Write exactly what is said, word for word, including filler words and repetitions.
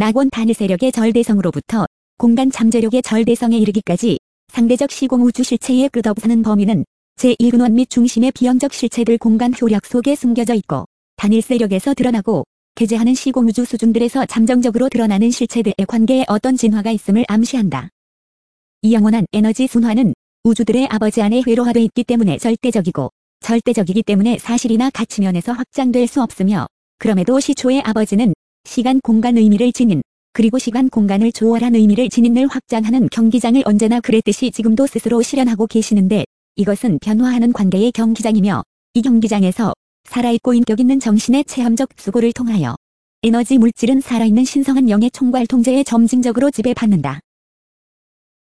낙원 단일 세력의 절대성으로부터 공간 잠재력의 절대성에 이르기까지 상대적 시공 우주 실체의 끝없는 범위는 제일 근원 및 중심의 비형적 실체들 공간 효력 속에 숨겨져 있고, 단일 세력에서 드러나고 개재하는 시공우주 수준들에서 잠정적으로 드러나는 실체들의 관계에 어떤 진화가 있음을 암시한다. 이 영원한 에너지 순환은 우주들의 아버지 안에 회로화되어 있기 때문에 절대적이고, 절대적이기 때문에 사실이나 가치면에서 확장될 수 없으며, 그럼에도 시초의 아버지는 시간 공간 의미를 지닌, 그리고 시간 공간을 초월한 의미를 지닌 을 확장하는 경기장을 언제나 그랬듯이 지금도 스스로 실현하고 계시는데, 이것은 변화하는 관계의 경기장이며, 이 경기장에서 살아있고 인격 있는 정신의 체험적 수고를 통하여 에너지 물질은 살아있는 신성한 영의 총괄 통제에 점진적으로 지배받는다.